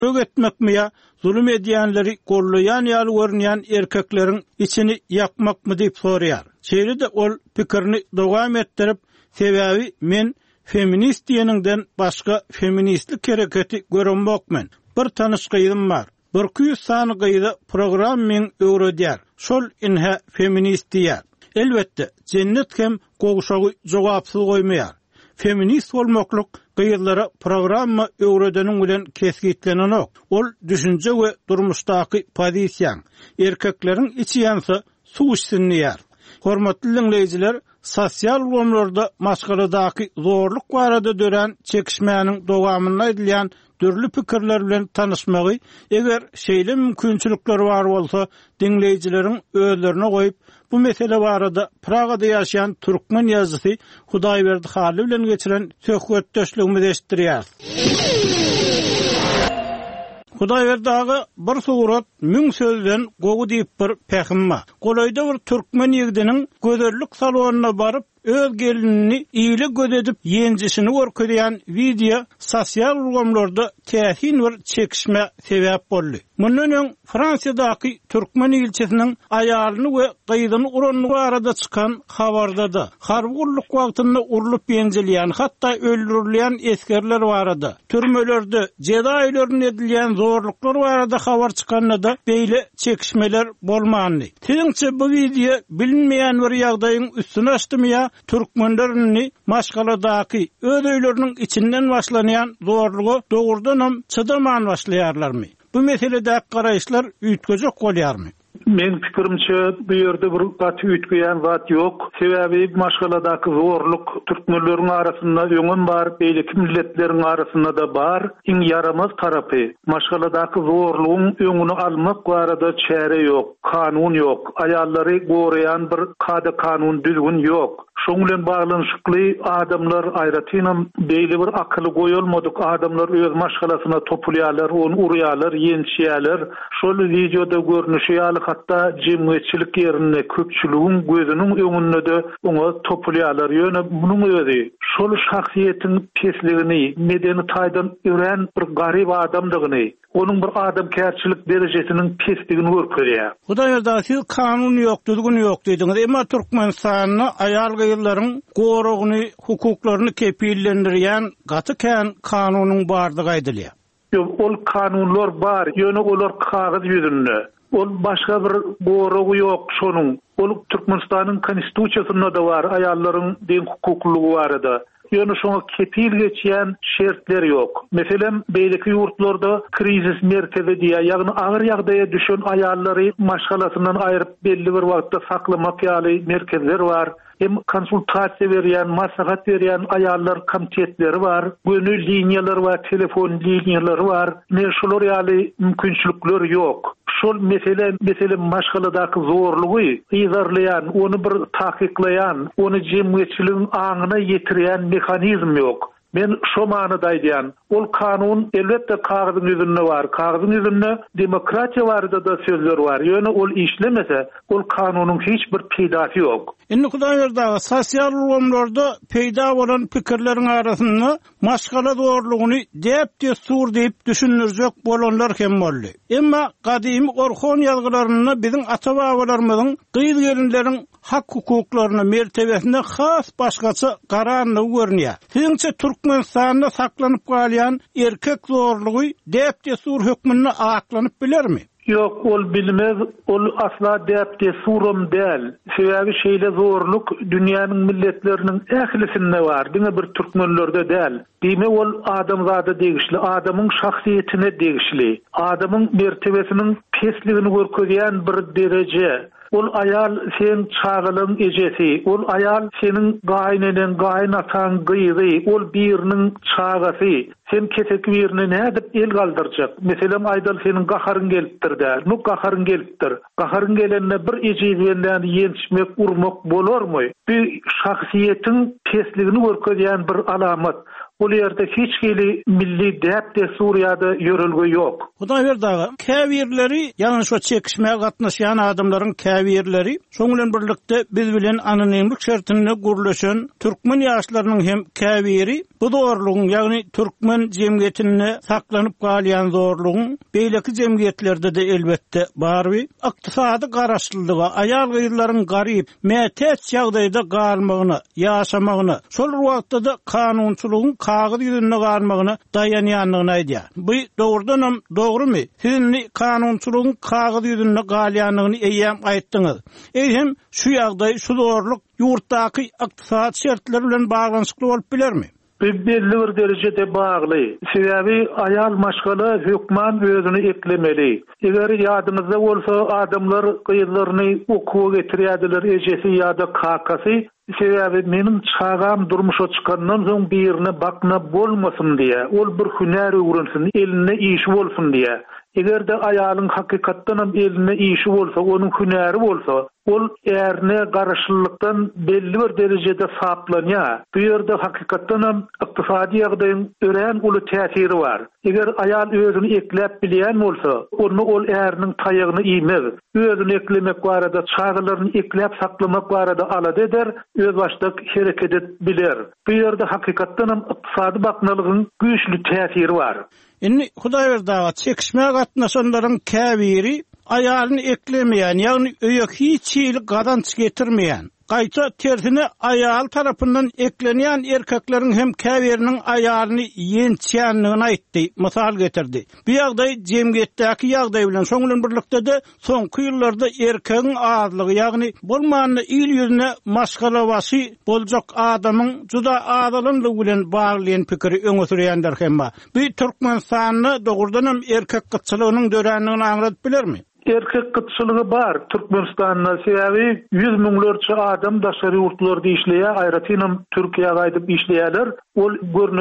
ögetmekmi ya zulüm edýänleri gollaýan ýaly görnýän erkeklerin içini ýakmakmy diýip soraýar. Şeýle-de ol pikirini dowam etdirip, sebäbi men feminist diýeniňden başga feministlik hereketi görünmokmen. Bir tanışgyýym bar. 200 sany gyýda program men öwredýär. Şol inha feminist diýär. Elbetde cennet hem goguşagy jogapsyz goýmaýar. Feminist bolmakluk gyýylara programma öwredeniň bilen kesgitlenenok. Ol düşünje we durmuşdaky pozisiýaň. Erkekleriň içi ýansa suw içsinýär. Hormatly dinleýijiler, sosial gomlarda maşgaladaky zorluk barada dören çekişmäniň dowamyna edilýän dürli pikirler bilen tanışmagy, eger şeýle mümkinçilikleri bar bolsa, dinleýijileriň özlerine goýup, bu mesele barada Pragada ýaşaýan türkmen ýazgysy Hudaýberdi Haly bilen geçiren söhbetdeşligimizi eşitdirýär. Hudaýberdi ağa bir surat müň sözden gowy diýip bir pähimma. Golaýda bir türkmen ýigidiniň gözellik salonyna baryp öz gelinini iyili gödedip yencisini görkezýän video sosial gomlarda täsin bir çekişme sebäp boldy. Mundan öň Fransiýadaky türkmen ilçesiniň aýalyny we gyýdyny uranyny barada çykan habarda da harwurluk wagtynda urulup yenjilýän, hatda öldürilýän eskerler barada, türmelerde jeda aýlaryny edilýän zorluklar barada habar çykanda da beýle çekişmeler bolmandy. Siňçe bu video bilinmeýän bir ýagdaýyň üstüne açdymy ýa türkmenlerini maşgaladaky öz öýleriniň içinden başlanýan zorlugy dogurdanam çydaman başlaýarlarmy? Bu meselede garaýyşlar üýtgejek bolýarmy? Men pikirimçe bu ýerde bir gaty üýtgeýän zat ýok. Sebäbi maşgaladaky zorluk türkmenleriň arasynda öňün bar, beýleki milletleriň arasynda da bar. Iň yaramaz tarapy maşgaladaky zorlugyň öňüni almak barada çäre ýok, kanun ýok, aýallary goraýan bir kada kanun düzgün ýok. Şoň bilen baglanşykly adamlar aýratynam beýle bir akyly goýulmadyk adamlar öz maşgalasyna topulýarlar, onu urýarlar, ýençýärler. Şol videoda görnüşýär, hatda jemgyýetçilik ýerine köpçüligiň gözüniň öňünde de oňa topulýarlar. Ýöne munyň özi şol şahsiýetiň pesligini, medeni taýdan ören bir garyp adamdygyny, onun bir adamkärçilik derejesiniň pesligini görkezýär. Hudaýerda siz kanun ýok, düzgün ýok diýdiňiz. Emma Türkmenistanyň aýal gyýylaryň goragyny, hukuklaryny kepillendirýän gaty kanunyň bardygy aýdylýar. Ýok, ol kanunlar bar, ýöne olar kagaz ýüzünde. Ol başga bir goragy ýok şonuň. Ol Türkmenistanyň konstitusiýasynda da bar, aýallaryň deň hukuklygy barada. Ýöne şoňa kepil geçýän şertler ýok. Meselem beýleki ýurtlarda krizis merkezi diýär, ýagny agyr ýagdaýa düşen aýallary maşgalasyndan aýryp belli bir wagtda saklamak ýaly merkezler bar. Hem konsultasiýa berýän, maslahat berýän aýallar komitetleri bar, gönül liniýalar we telefon liniýalary bar. Şolar ýaly mümkinçilikler ýok. Şol mesele maşgaladaky zorlugy ýyzarlayan, onu bir takyklayan, onu jemgyýetçiligiň aňyna ýetirýän mexanizm ýok. Men şo manyda aýdýan, ol kanun elbetde kagazyň ýüzünde bar. Kagazyň ýüzünde demokratiýa barada da sözler bar. Ýöne ol işlemese, ol kanunyň hiç bir peýdasy ýok. Indi Hudaýberdi sosial gomlarda peýda bolan pikirleriň arasynda maşgala zorlugyny depde sur diýip düşünürjek bolanlar hem boldy. Emma gadymy Orhon ýazgylaryny biziň ata-babalarymyzyň gyýyl gelinleriň hak hukuklaryny mertebesinde has başgaça garanyny görnýär. Siňçe Türkmenistanda saklanyp galýan erkek zorlugy depde sur hökmüne aklanyp bilermi? Yok, ol bilmez, ol asla depde surum däl. Sebäbi şeýle zorluk dünýäniň milletleriniň ählisinde bar, diňe bir türkmenlerde däl. Diýme ol adam zady degişli, adamyň şahsiýetine degişli, adamyň mertebesiniň pesligini görkezýän bir dereje. Ol aýal sen çağılyň ejesi, ol aýal seniň gaýnanyň gaýnatan gyýzy, ol biriniň çağasy. Sen kesek birini nädip el galdyrjak? Meselem aýdal seniň gaharyň gelipdir däl. Nu gaharyň gelipdir. Gaharyň gelende bir ejizenden ýençmek, urmak bolarmy? Bu şahsiýetiň pesligini görkezýän bir alamat. Bu yerde hiç geli milli däp de Suriyada yörülge yok. Hudaýberdagy käbirleri, ýani şo çekişmäge gatnaşýan adamlaryň käbirleri, şoň bilen birlikde biz bilen anonimlik şertine gurlaşan türkmen ýaşlarynyň hem käbiri bu zorlugyň, ýagny türkmen jemgyýetine saklanyp galýan zorlugyň beýleki jemgyýetlerde de elbetde barby. Ykdysady garaşlylyga, aýal gyýlaryň garyp, mätäç ýagdaýda galmagyna, ýaşamagyna, şol wagtda da kanunçylygyň kagyz ýüzünde galmagyna daýanýanlygyny aýdýar. Bu dogrudanam dogrumy? Siz kanunçylygyň kagyz ýüzünde galýanlygyny eýem aýtdyňyz. Hem şu ýagdaý, şu zorluk ýurtdaky ykdysady şertler bilen baglanyşykly bolup bilermi? Belli bir derecede bagly. Sebebi aýal maşgala hökman özüni eklemeli. Eger ýadyňyzda bolsa adamlar gyýlaryny okuwa getirýärdiler, ejesi ýa-da kakasy. Sebebi meniň çagam durmuşa çykandan soň birine bakna bolmasyn diýe, ol bir hünär öwrensin, eline iş bolsun diýe. Eger de aýalyň hakykatdan eline işi bolsa, onuň hünäri bolsa, ol erne garaşlylykdan belli bir derecede saplanýar. Bu ýerde hakykatdan ykdysady ýagdaýyň ören uly täsiri bar. Eger aýal özüni eklep bilýän bolsa, onu ol erniň taýygyny iýmez. Özüni eklemek barada, çagalaryny eklep saklamak barada alady eder, öz başda hereket biler. Bu ýerde hakykatdan ykdysady baknalygyň güýçli täsiri bar. Inni Hudaýberdagy çekişmäge gatnaşanlaryň käbiri aýalyny eklemeýän, ýagny öýek hiç ýyly gadanç getirmeýän. Gaýta tersine aýal tarapyndan eklenýän erkekleriň hem käbiriniň aýalyny ýençýänligini aýtdy, mysal getirdi. Bu ýagdaý jemgyýetdäki ýagdaý bilen şoň bilen birlikde de soňky ýyllarda erkegiň azlygy, ýagny bolmany il ýüzüne maşgala basy boljak adamyň juda azalynlygy bilen baglayan pikiri öňe sürýänler hem bar. Bu Türkmenistanyny dogrudanam erkek gytçylygynyň dörenligini aňlatyp bilermi? Erkek gytçylygy bar Türkmenistanyň, sebebi 100 miňlerçe adam daşary ýurtlarda işleýär, aýratynam Türkiýeге gaýdyp işleýärler. Ol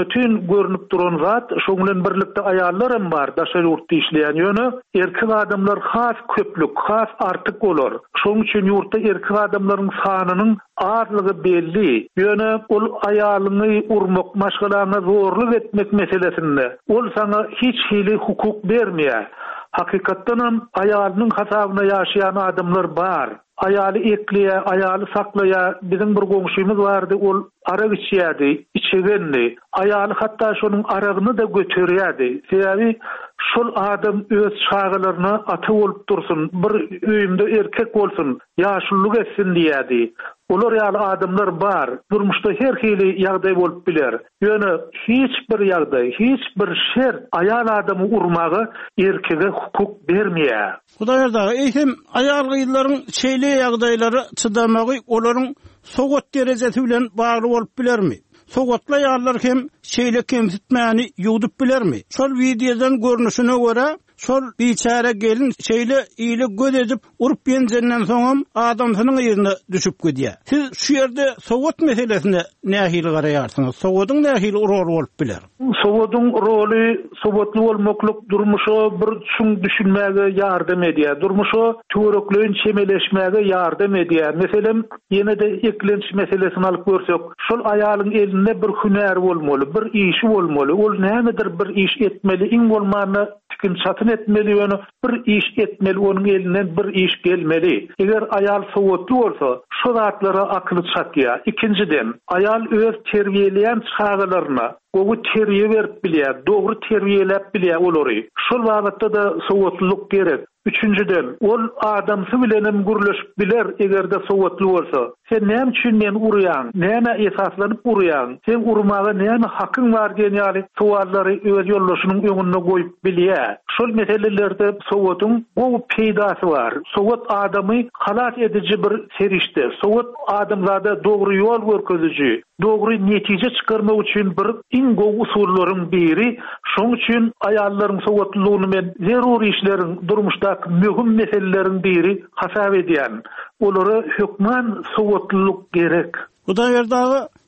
görnüp duran zat, şoň bilen birlikde aýallar hem bar daşary ýurtda işleýän. Ýöne erkek adamlar has köplük, has artyk bolar. Şoň üçin ýurtda erkek adamlaryň sanynyň azlygy belli. Ýöne ol aýalyny urmak, maşgalaňa zorluk etmek meselesinde ol sana hiç hili hukuk bermeýär. Hakykatdan aýalynyň hasabyna ýaşaýan adamlar bar. Aýaly ekleýär, aýaly saklaýar. Bizim bir goňşymyz bardy, ol arag içýärdi, içegenni. Aýaly hatda şonuň aragyny da göterýärdi. Sebebi şol adam öz çagalaryna aty bolup dursun, bir öýümde erkek bolsun, ýaşullyk etsin diýärdi. Olar ýaly adamlar bar. Durmuşda her hili ýagdaý bolup biler. Ýöne hiç bir ýagdaý, hiç bir şer aýal adamy urmagy erkege hukuk bermeýär. Hudaýberdagy hem aýal gyýlaryň şeýle ýagdaýlary çydamagy olaryň sogat derejesi bilen bagly bolup bilermi? Sogatly ýalylar hem şeýle kemsitmäni ýudup bilermi? Şol videodan görnüşine görä şol biçare gelin şeýle ýyly göz edip urup ýenjenden soňam adamsynyň ýerine düşüp gidýär. Siz şu ýerde sogat meselesine nähili garaýarsyňyz? Sogatyň nähili rol bolup biler? Sogatyň roly, sogatly bolmaklyk durmuşa bir çuň düşünmäge ýardam edýär. Durmuşa törekleýin çemeleşmäge ýardam edýär. Meselem ýene-de eklenç meselesini alyp görsek, şol aýalyň elinde bir hünär bolmaly, bir işi bolmaly. Ol nämedir bir iş etmeli, iň bolmany tikin çatyn etmeli, ýöne bir iş etmeli, onuň elinden bir iş gelmeli. Eger aýal sogatly bolsa, şu zatlara akyly çatýar. Ikinciden, aýal öz terbiýeleýän çagalaryna ogu terbiýe berip bilýär, dogry terbiýelep bilýär olary. Şol wagtda da sogatlylyk gerek. Üçüncüden, ol adamsy bilenem gürleşip biler egerde sogatly bolsa. Sen näme üçin meni urýan? Näme esaslanyp urýan? Sen urmaga näme hakyň bar diýen ýaly suallary öz ýollaşynyň öňüne goýup bilýär. Şol meselelerde sogatyň bu peýdasy bar. Sogat adamy halat edici bir serişde. Sogat adamlarda dogry ýol görkeziji, dogry netije çykarmak üçin bir iň gowy usullaryň biri. Şoň üçin aýallaryň sogatlylygyny men zeruri işleriň durmuşda mühim meselelerin biri hasap edýän. Olary hökman sogatlylyk gerek. Hudaýberdagy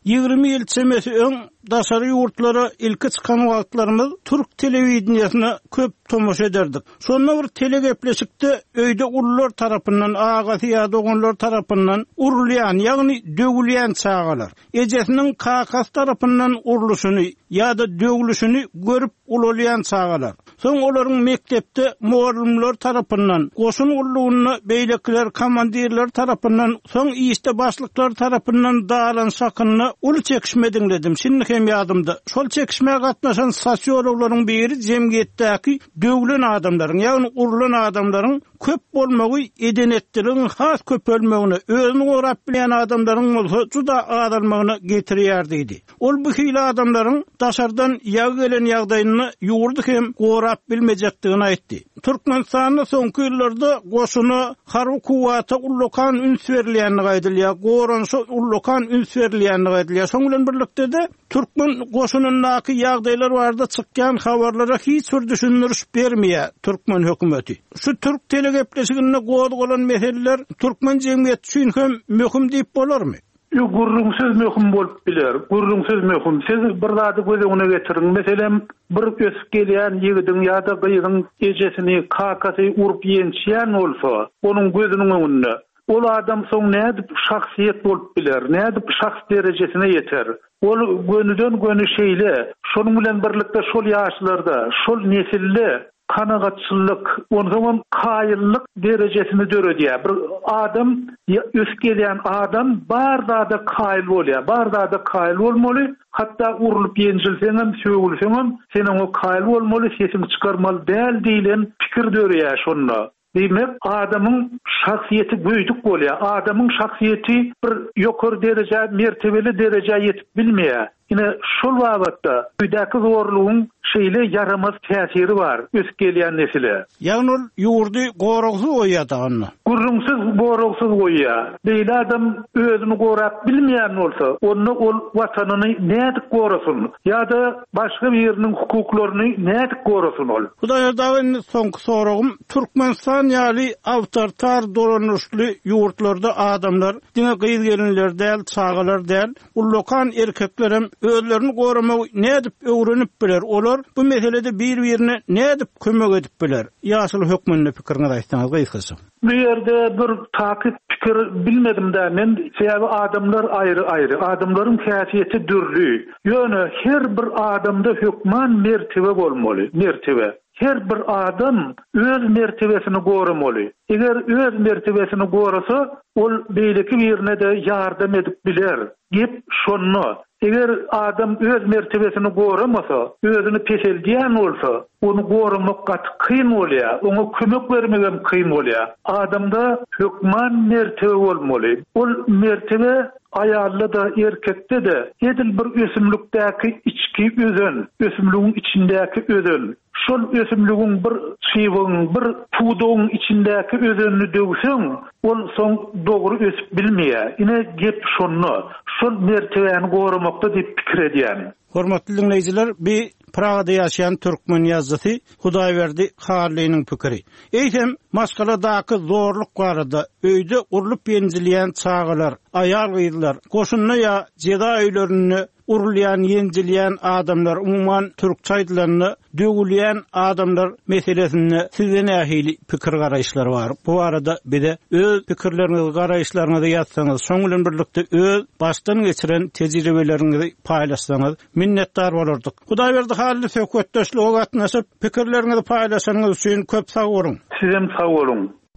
20 ýyl çemesi öň daşary ýurtlara ilki çykan wagtlarymyz türk telewizionyna köp tomoşa ederdik. Şonda bir telegepleşikde öýde ullar tarapyndan agasy ýa-da oňlar tarapyndan urulýan, ýagny dögülýän çağalar. Ejesiniň kakas tarapyndan uruluşyny ýa-da dögülüşini görüp ulalýan çağalar. Soň olaryň mekdepde muallimler tarapyndan, goşun ullugyny beýlekler, komandirler tarapyndan, soň ýyşte başlyklar tarapyndan dağılan sakyny ul çekişmediň dedim. Şimdi hem ýadymda. Şol çekişmege gatnaşan sosiologlaryň biri jemgyýetdäki döwlen adamlaryň, ýagny urulan adamlaryň köp bolmagy edenetdiriň has köpelmegine, özüni gorap bilen adamlaryň bolsa juda adalmagyna getirýärdi. Ol bu hili adamlaryň daşardan ýagy gelen ýagdaýyny ýurdy hem gorap bilmejekdigini aýtdy. Türkmenistanyň soňky ýyllarda goşuny harby kuwata ullukan üns berilýänini gaýdylýar, goranşy ullukan üns berilýänini gaýdylýar. Şoň bilen birlikde de Türkmen goşunundaky ýagdaýlar barada çykýan habarlara hiç bir düşündürüş bermeýär Türkmen hökümeti. Şu Türk telegepleşigine goýdy bolan meseleler Türkmen jemgyýeti üçin hem möhüm diýip bolarmy? Gurrungsuz möhüm bolup biler. Gurrungsuz möhüm. Siz bir zady gözüňe getiriň. Meselem bir ösüp gelýän ýigidin ýa-da gyýygyň ejesini kakasy urup ýençýän bolsa, onuň gözüniň öňünde ol adam soň nädip şahsiýet bolup biler, nädip şahs derejesine ýeter. Ol gönüden gönü şeýle, şonuň bilen birlikde şol ýaşlarda, şol nesilli kanagatçılık, ondan kaýyllyk derejesini döredýär. Bir adam, öskelýän adam barda da kaýyl bolýar, barda da kaýyl bolmaly, hatda urulup ýenjilseň hem, söwülseň hem, senin o kaýyl bolmaly, sesini çykarmaly däl diýilen pikir döredýär şonda. Demek adamın şahsiyeti büyüdük bolýar. Adamın şahsiyeti bir ýokary derejä, mertebeli derejä ýetip bilmeýär. Yine şol wagtda büyüdäki zorlugyň şeýle yaramaz täsiri bar öskelýän nesile. Ýagny ýurdy goragsuz goýýardygyny. Gurrungsuz goragsuz goýýar. Beýle adam özüni gorap bilmeýän bolsa, onu ol watanyny nädip gorasyn? Ýa-da başga bir ýeriniň hukuklaryny nädip gorasyn ol? Hudaýardagyň soňky soragym Türkmenistan ýaly awtoritar dolanışly ýurtlarda adamlar diňe gyýyl gelinler däl, çağalar däl, ullukan erkeklerim özlerini goramak nädip öwrenip biler. Olar bu meselede bir-birine nädip kömek edip biler. Ýaşyl hökmünde pikiriňizi aýtsaňyz gaýsy. Bu ýerde bir takip pikir bilmedim-de, men sebäbi adamlar aýry-aýry, adamlaryň käsiyeti dürli. Ýöne her bir adamda hökman mertebe bolmaly, mertebe. Her bir adam öz mertebesini goramaly. Eger öz mertebesini gorasa, ol beýleki birine de ýardam edip biler. Gep şonu. Eger adam öz mertebesini goramasa, özüni peşeldýän bolsa, onu goramak gat kyn bolýar, ona kömek bermegem kyn bolýar. Adamda hökman mertebe bolmaly. Ol mertebe ayarlı da erkekde de edil bir ösümlükdäki içki özen, ösümlüğün içindäki özen. Şol ösümlüğün bir şiýiň, bir puduň içindäki özenini döwseň, ol soň dogry ösüp bilmeýär. Ine gep şonu, şol mertebeni goramakda diýip pikir edýän. Hormatly dinleýijiler, bir Pragada ýaşaýan türkmen ýazgysy Hudaýberdi Harlynyň pikiri. Eýsem, Moskvadaky zorluk barada öýde urulup ýenjilýän çağalar, aýal gyýylar, goşunna ýa jeda öýlerini urulýan, ýenjilýän adamlar, umumyň türk çaýdlaryny döwülýän adamlar meselesinde sizden ähili pikir garaýşlary bar. Bu arada bide öz pikirlerinizi, garaýşlaryňyzy ýatsaňyz, şoň bilen birlikde öz başdan geçiren tejribelerinizi paýlaşsaňyz minnetdar bolardyk. Hudaýberdi Harly söhbetdeşlige gatnaşyp pikirlerinizi paýlaşaňyz üçin köp sag bolun. Sizem sag bolun.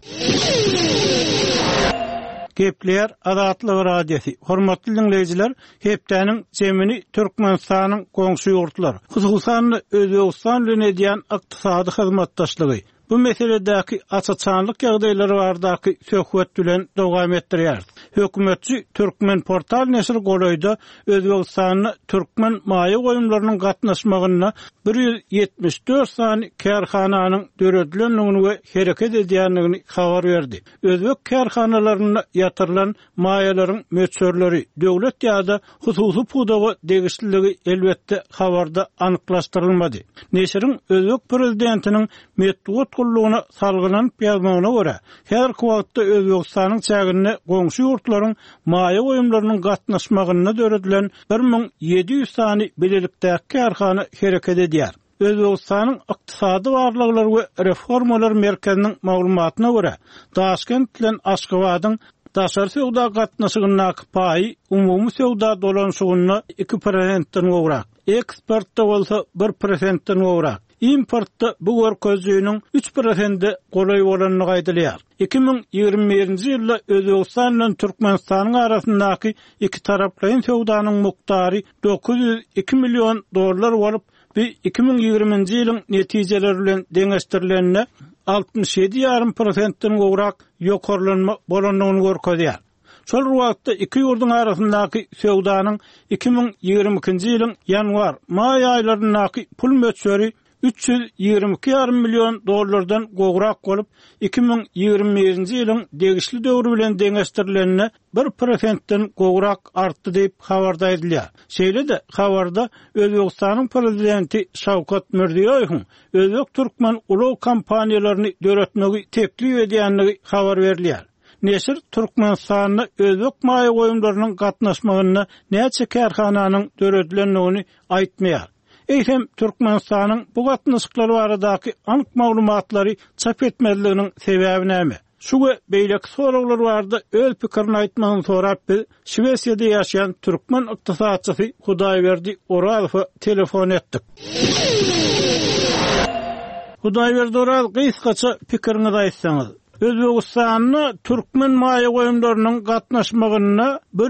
Gepler Azatlyk radiosi. Hormatly dinleýijiler, hepdäniň jemini Türkmenistanyň goňşy ýurtlary, hususan Özbegistan bilen edýän ykdysady hyzmatdaşlygy. Bu meseledäki açaçanlyk ýagdaýlary bardaky söhbet bilen dowam etdirýär. Hökümetçi Türkmen portal nesir goloýda Özbegistanyň türkmen maýa goýumlarynyň gatnaşmagyna 174 sany kärhananyň döredilenligini we hereket edýänligini habar berdi. Özbek kärhanalaryna ýatyrylan maýalaryň möçörleri döwlet ýa-da hususy pudaga degişliligi elbetde habarda anyklaşdyrylmady. Neşiriň Özbek prezidentiniň metbuat tutkulluğuna salgılanıp ýazmagyna görä, häzirki wagtda Özbegistanyň çägine goňşy ýurtlaryň maýa goýumlarynyň gatnaşmagyna döredilen 1700 sany bilelikdäki kärhana hereket edýär. Özbegistanyň ykdysady barlyglar we reformalar merkeziniň maglumatyna görä, Daşkent bilen Aşgabatyň daşary sowda gatnaşygynyň paýy umumy sowda dolanşygyny 2%-den gowrak, eksportda bolsa 1%-den gowrak, importda bu görkezlüğünün 3%-de golay bolanyny gaýdylýar. 2021-nji ýylda Özbegistan bilen Türkmenistanyň arasyndaky iki taraplyň sowdanyň mukdary $902 milyon bolup, 2020-nji ýylyň netijeleri bilen deňeşdirilenine 67,5%-den gowrak ýokarlanma bolanyny görkezýär. Şol wagtda iki ýurduň arasyndaky sowdanyň 2022-nji ýylyň ýanwar-maý aýlaryndaky pul möçberi $322,5 milyon gowrak bolup, 2021-nji ýylyň degişli döwrü bilen deňeşdirilenine 1%-den gowrak artdy diýip habarda edilýär. Şeýle-de habarda Özbegistanyň prezidenti Şawkat Mirziýoýewiň özbek türkmen ulag kampaniýalaryny döretmegi teklip edýänligi habar berilýär. Neşir Türkmenistanyň özbek maýa goýumlarynyň gatnaşmagyna näçe kärhananyň döredilenligini aýtmaýar. Eýsem Türkmenistanyň bu gatnaşyklary baradaky anyk maglumatlary çap etmezliginiň sebäbi näme? Şuga beýlek soraglar bardy. Öz pikirini aýtmagyny sorap biz Şwesiýada ýaşaýan türkmen ykdysadçysy Hudaýberdi Orazowy telefon etdik. Hudaýberdi Orazow, gysgaça pikiriňizi aýtsaňyz. Özbegistanyň türkmen maýa goýumlarynyň gatnaşmagyna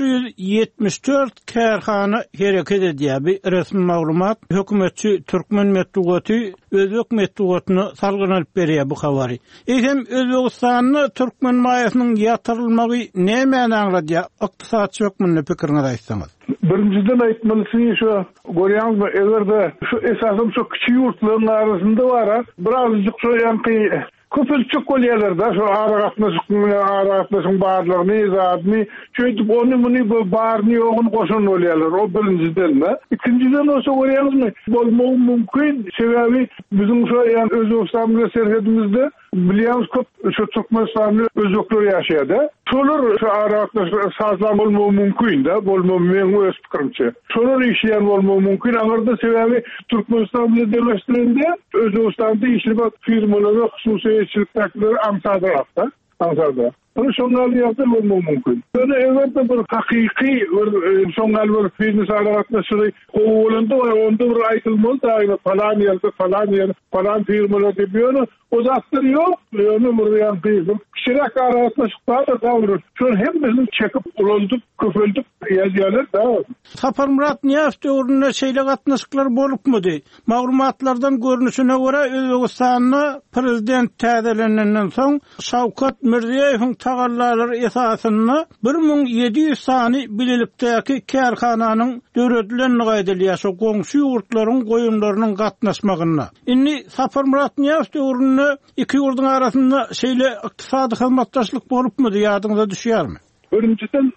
174 kärhana hereket edýär. Bir resmi maglumat hökümetçi türkmen metbugaty özbek metbugatyny salgynalyp berýär bu habary. Eýsem Özbegistanyň türkmen maýasynyň ýatyrylmagy näme aňladýar? Ykdysadçy hökümine pikiriňizi aýtsaňyz. Birinciden aýtmalysy şu görýäňizmi, egerde şu esasym şu kiçik ýurtlaryň arasynda bar, birazjyk şu ýanky köpelçik bolýarlar, şu ara gatnaşyň barlygyny, izadny, şeýdip ony barny ýogyny goşan bolýarlar. O birinciden. Ikinciden olsa görýäňizmi, bolmagy mümkin. Sebäbi biziň şu Özbegistan bilen serhedimizde bilýäňiz köp şu Türkmenistanyň özbekleri ýaşaýar. Şolar şu ara gatnaşyk sazlan bolmagy mümkin da, bolmagy öz pikirimçe. Şolar işleýän bolmagy mümkin. Aňarda sebäbi Türkmenistan bilen birleşdirende Özbegistanda işlep firmalara hususy şirketleri Amsterdam'da. Bunu şongal ýagdaý bolmagy mümkin. Bunu evde bir hakyky bir şongal bir firma gatnaşygy gowulanda onda bir aýtylmaly da falan firmalar diýýär. O zatlar ýok. Ýöne bir ýagdaý. Şirek gatnaşyklar da dawr. Şol hemmesini çekip ulandyp, köpeldik ýazýarlar da. Sapar Murat Niýazow döwründe şeýle gatnaşyklar bolupmydy? Maglumatlardan görnüşine görä Özbegistanyň prezident täzelendenden soň Şawkat Mirziýoýewiň tagallalary esasyny 1700 sany bilelikdäki kärhananyň döredilenini gaýdylýar. Şo goňşy ýurtlaryň goýumlarynyň gatnaşmagyna. Indi Sapar Murat Niýazow döwründe iki ýurduň arasynda şeýle ykdysady hyzmatdaşlyk bolupmydy? Ýadyňyza düşýärmi? Birinciden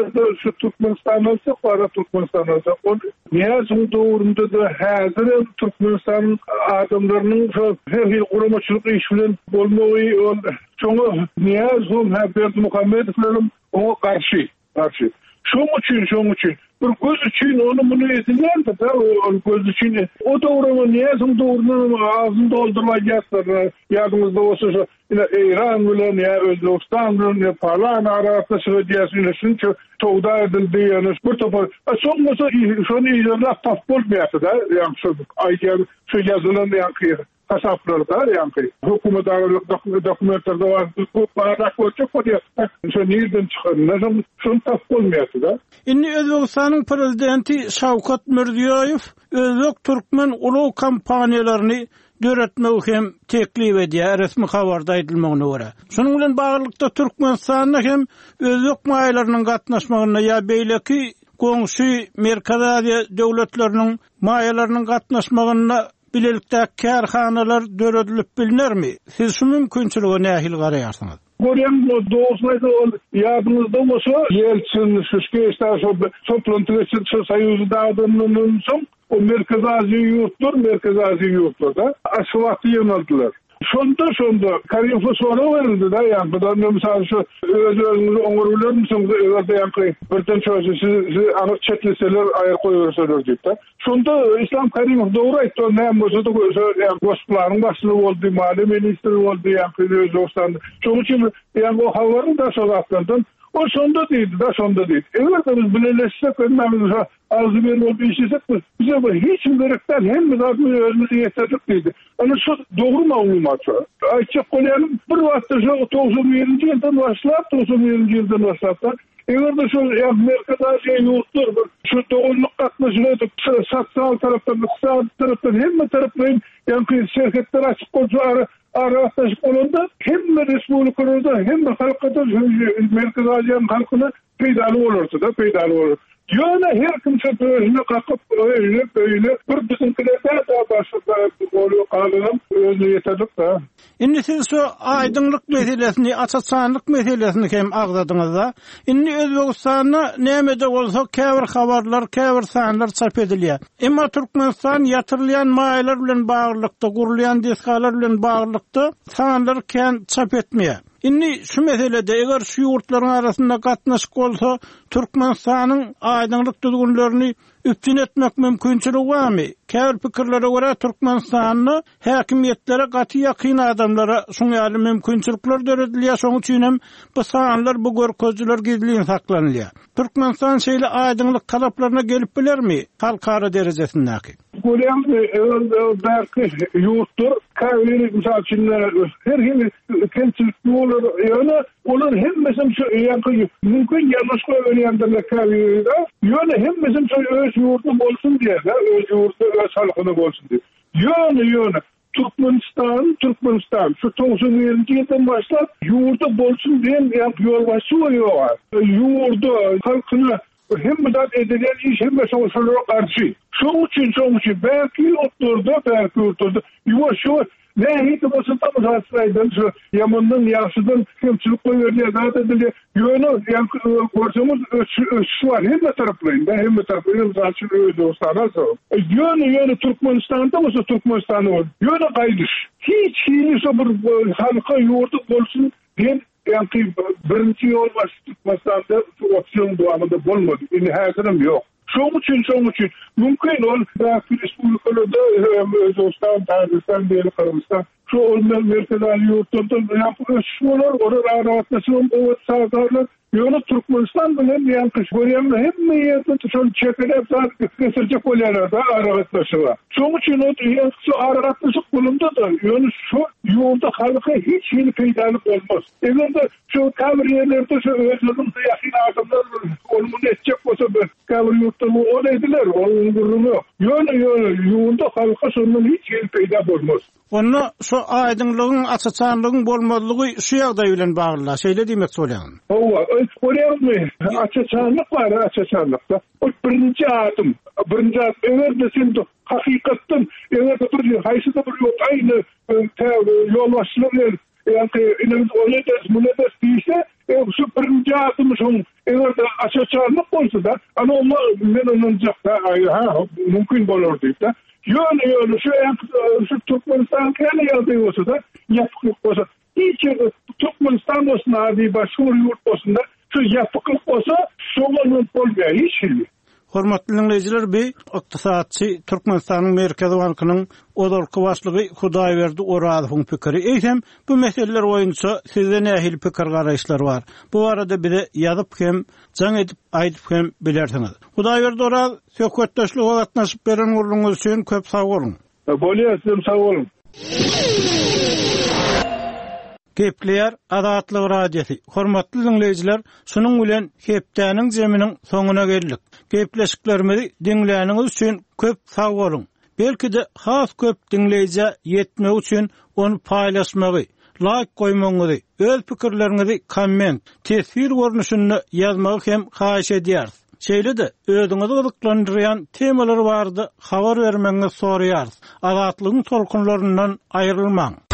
şu Türkmenistan'dan sonra Türkmenistan'dan sonra Niýazow döwründe de häzir Türkmenistan adamlarynyň her ýyl guramaçylyk iş bilen bolmagy şoňa Niýazow Berdi Muhammedowlaryň oňa garşy. Şoň üçin bir göz üçin onu bunu edilýär da o göz üçin o döwrüň Niýazow döwrüniň ağzynda doldurmaýarlar. Ýadyňyzda bolsa şu İran bilen Özbekistan bilen falan arasynda söýdýärsiň şunça towda edildi ýa-ni bu topar. Soňmasa şonu ýerler tap bolmaýar da ýa-ni şu aýdýar şu ýazylan ýa-ni hasaplarda ýa-ni hökümet aralyk dokumentlarda var. Bu paragraf çok bolýar. Şu nirden çykan, şonu tap bolmaýar da. Indi Özbegistanyň prezidenti Şawkat Mirziýoýew özbek türkmen ulag kampaniýalaryny döretmek hem teklip edýär, resmi habarda aýdylmagyna görä. Şonuň bilen baglykda Türkmenistanyň hem özbek maýalarynyň gatnaşmagyna ýa beýleki goňşy Merkez Aziýa döwletleriniň maýalarynyň gatnaşmagyna bilelikdäki kärhanalar döredilip bilinärmi? Siz şu mümkinçilige nähil garaýarsyňyz? Görýän bu doýuşmaýda ýadyňyzda bolsa, Yeltsin, Şuşkeýstar, Soplantryçy Soýuzyda adamlaryň o Merkez Aziýa ýurtlar, Merkez Aziýa ýurtlarda aşwatly ýöneldiler. Şonda Karimov soru verildi da yani bu da mesela şu özünüzü oňurlar mısınız öwerde yani birden çözü siz anı çetleseler ayar koyursalar deyip de. Şonda İslam Karimov doğru aytdı. Ne bolsa da yani Gosplanın başçılığı oldu, mali ministri oldu yani Özbekistan'da. Çoğu için yani o havarı da sokaklardan o sonda değil. Evet biz bileleşsek önümüzde arzu bir olduğu işlesek bize bu hiç gerekten hem de özümüzü yeterlik deydi. Onu şu doğru malumatı. Ayçak koleyanın bir vakti şu 91. yıldan başlayıp eğer de şu merkezde yurtlar şu doğruluk katlaşılıydı. Satsal taraftan, iqtisadi taraftan hem taraftan yani şirketler açık olsa araştırıp olanda hem respublikalarda hem halkada merkez Aziyan halkına faydalı olur. Yani her kimse böyle kalkıp öyle bir bizimkilerden daha başka oluyor kalınan özü yeterlik da. Inni siz şu aydınlık meselesini, açıkçanlık meselesini hem ağladınız da. Inni Özbekistan'a nemede olsa käbir habarlar, käbir sanlar çap edilýär. Emma Türkmenistan yatırılan maýlar bilen baglanykda, gurulayan deskalar bilen baglanykda sanlar kän çap etmeýär. Inni şu meselede eger şu yurtlaryň arasynda gatnaşyk bolsa Türkmenistanyň aýdynlyk düzgünlerini üptin etmek mümkinçiligi barmy? Käbir pikirlere görä Türkmenistanyň häkimiýetlere gaty ýakyn adamlara şoň ýaly mümkinçilikler döredilýär. Şoň üçin hem bu sanlar bu görkezler gizliň saklanýar. Türkmenistan şeýle aýdynlyk talaplaryna gelip bilermi? Halkara derejesindäki. Goýan belki yurtlar käbir misalçynlar her hili kençilik bolar ýöne olar hemmesi şu ýa-da mümkin ýalňyşga öýrendirler käbirde ýöne hemmesi şu öz yurdu bolsun diýer, öz yurdu öz halkyny bolsun diýer. Ýöne Türkmenistan şu 91-nji ýyldan başlap yurdu bolsun diýen ýol başy ýok. Yurdu halkyna hemmedat edilen iş hemme soňçulara garşy. Şoň üçin belki oturdu. Ýa şu nähit bolsa da Galatasaray'dan şu Yaman'dan ýaşydan hemçilik goýberler zat edildi. Ýöne ýa-da görseňiz şu var hemme taraplarynda zaten Özbekistan'a so. Ýöne Türkmenistan'da bolsa Türkmenistan'da bol. Ýöne gaýdyş. Hiç şu bir halka ýurdu bolsun diýen yani birinci yol var Türkmenistan'da opsiyon doğamında bolmadı. Häzirim ýok. Şoň üçin mümkin ol belki respublikalarda Özbekistan, Tacikistan, Kırgızstan şu merkezler yurtlarda yapışmalar orada araştırma o sağlarlar. Ýöne Türkmenistan bilen ýa-da Suriýanyň hemme ýerinde şol çekelep zat kesirje bolýarlar da araştırmalar. Şoň üçin o şu araştırma bolumda da ýöne şu ýolda halka hiç peýdaly bolmaz. Eger şu käbir ýerlerde şu özüňizde ýakyn adamlar olmuny etjek bolsa bir käbir ýurtda o ediler, onun durumu ýok. Ýöne ýolda halka şondan hiç peýda bolmaz. Onu şu aýdynlygyň, açıkçanlygyň bolmadygy şu ýagdaý bilen baglanýar. Şeýle diýmek bolýan. Koreýany açıkçanlyk var, açıkçanlykda. O birinci adım. Eger de sen hakykatdan eger de bir haýsy da bir ýol aýny ýol başlaýar. Yani inanın öyle değilse şu birinci adım şun eğer de açıkçanlık olsa da ama men onunacak da mümkün bolur deyip de yönü şu Türkmenistan kendi yazdığı olsa da yapıklık olsa hiç Türkmenistan olsun abi başka yurt olsun da şu yapıklık olsa şoğlanın bolmaya hiç şey. Hormatly dinleyijiler, bir ykdysatçy Türkmenistanyň Merkezi Bankynyň odalky başlygy Hudaýberdi Oradowyň pikiri. Eýsem bu meseleler boýunça sizde nähili pikir garaýşlar bar? Bu arada bize ýazyp hem jaň edip aýdyp hem bilersiňiz. Hudaýberdi Orad söhbetdeşlik gatnaşyp beren urluňyz üçin köp sag bolun. Bolýar, sag bolun. Gepler Adatlyk radiosi. Hormatly dinleyijiler, şunuň bilen hepdäniň jeminiň soňuna geldik. Gepleşiklerimizi dinläniňiz üçin köp sag bolun. Belki de has köp dinleýije ýetmek üçin onu paýlaşmagy, like goýmagy, öz pikirleriňizi komment, tesir görnüşinde ýazmagy hem haýyş edýäris. Şeýle de özüňizi gyzyklandyrýan temalary bardy, habar bermeňizi soraýarys. Adatlygyň tolkunlaryndan aýrylmaň.